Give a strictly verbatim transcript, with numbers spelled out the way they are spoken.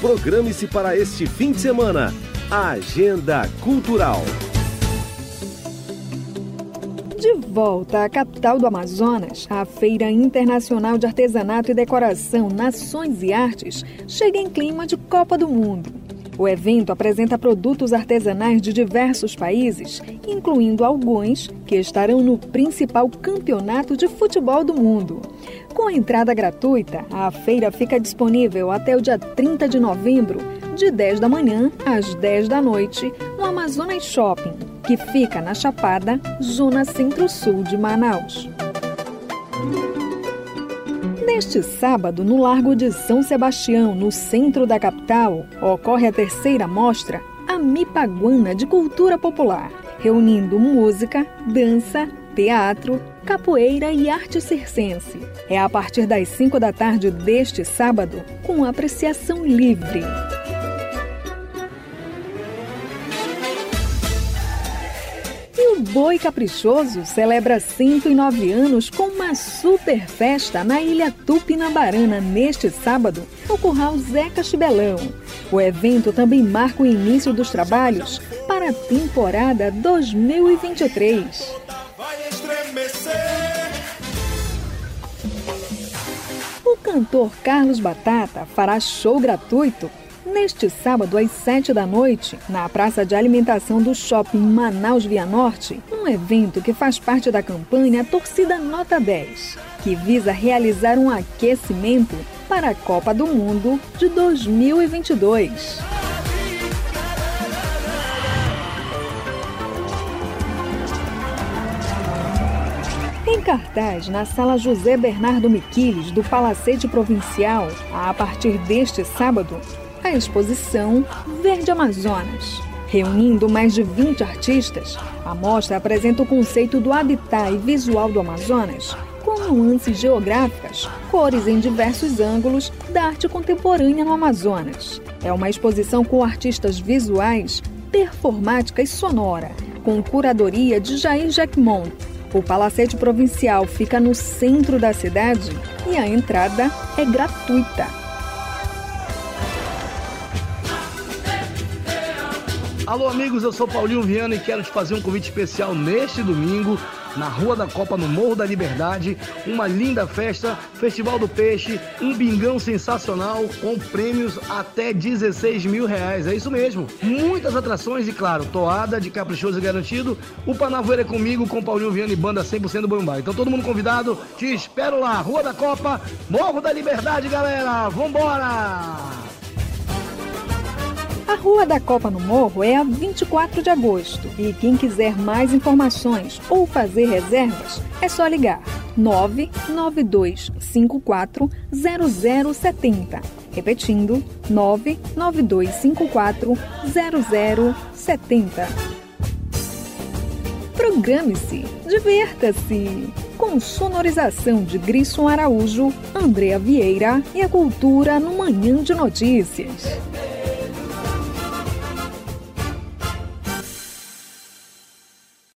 Programe-se para este fim de semana. A Agenda Cultural. De volta à capital do Amazonas, a Feira Internacional de Artesanato e Decoração Nações e Artes chega em clima de Copa do Mundo. O evento apresenta produtos artesanais de diversos países, incluindo alguns que estarão no principal campeonato de futebol do mundo. Com a entrada gratuita, a feira fica disponível até o dia trinta de novembro, de dez da manhã às dez da noite, no Amazonas Shopping, que fica na Chapada, zona centro-sul de Manaus. Neste sábado, no Largo de São Sebastião, no centro da capital, ocorre a terceira mostra Amipaguana de Cultura Popular, reunindo música, dança, teatro, capoeira e arte circense. É a partir das cinco da tarde deste sábado, com apreciação livre. O Boi Caprichoso celebra cento e nove anos com uma super festa na Ilha Tupinabarana neste sábado, no Curral Zeca Chibelão. O evento também marca o início dos trabalhos para a temporada dois mil e vinte e três. O cantor Carlos Batata fará show gratuito neste sábado, às sete da noite, na praça de alimentação do Shopping Manaus Via Norte, um evento que faz parte da campanha Torcida Nota dez, que visa realizar um aquecimento para a Copa do Mundo de dois mil e vinte e dois. Em cartaz, na Sala José Bernardo Miquiles, do Palacete Provincial, a partir deste sábado, a exposição Verde Amazonas. Reunindo mais de vinte artistas, a mostra apresenta o conceito do habitat e visual do Amazonas, com nuances geográficas, cores em diversos ângulos da arte contemporânea no Amazonas. É uma exposição com artistas visuais, performática e sonora, com curadoria de Jair Jackmont. O Palacete Provincial fica no centro da cidade e a entrada é gratuita. Alô amigos, eu sou Paulinho Viana e quero te fazer um convite especial neste domingo, na Rua da Copa, no Morro da Liberdade, uma linda festa, Festival do Peixe, um bingão sensacional com prêmios até dezesseis mil reais, é isso mesmo, muitas atrações e claro, toada de caprichoso e garantido, o Panavoeira é comigo com Paulinho Viana e banda cem por cento do Bombay. Então todo mundo convidado, te espero lá, Rua da Copa, Morro da Liberdade, galera, vambora! A Rua da Copa no Morro é a vinte e quatro de agosto e quem quiser mais informações ou fazer reservas é só ligar nove nove dois cinco quatro zero zero sete zero. Repetindo, nove nove dois cinco quatro zero zero sete zero. Programe-se, divirta-se! Com sonorização de Grisson Araújo, Andréa Vieira e a cultura no Manhã de Notícias.